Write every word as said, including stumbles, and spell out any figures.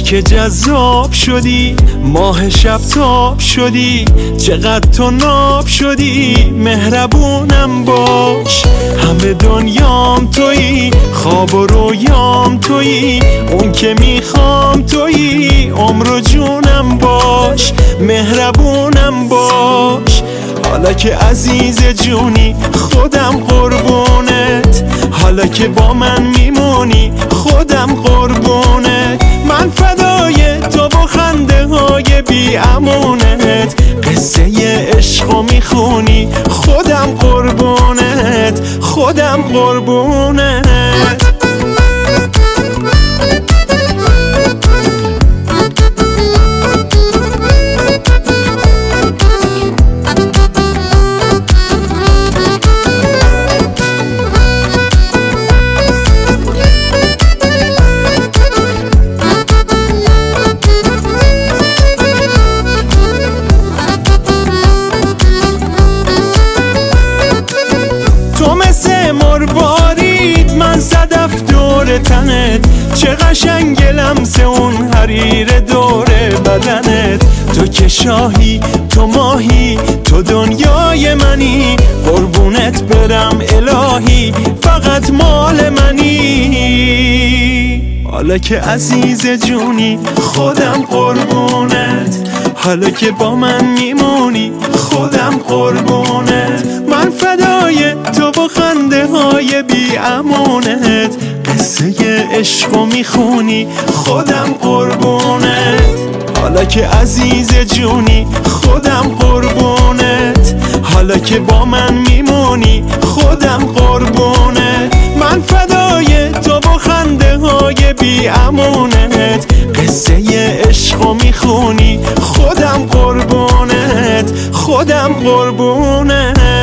که جذاب شدی، ماه شب تاب شدی، چقدر تو ناب شدی، مهربونم باش. همه دنیام تویی، خواب و رویام تویی، اون که میخوام تویی، عمر و جونم باش، مهربونم باش. حالا که عزیز جونی خودم قربونت، حالا که با من میمونی خودم قربونت، من فدای تو و خنده های بی امونت، قصه عشقو میخونی خودم قربونت، خودم قربونت. مربارید من صدف دور تنت، چه قشنگ لمس اون حریر دور بدنت، تو که شاهی تو ماهی تو دنیای منی، قربونت برم الهی فقط مال منی. حالا که عزیز جونی خودم قربونت، حالا که با من میمونی خودم قربونت، من فدای تو و خنده های بی امونت، قصه عشقو میخونی خودم قربونت. حالا که عزیز جونی خودم قربونت، حالا که با من میمونی خودم قربونت، من فدای تو و خنده های بی امونت، قصه عشقو میخونی خودم قربونت، خودم قربونت.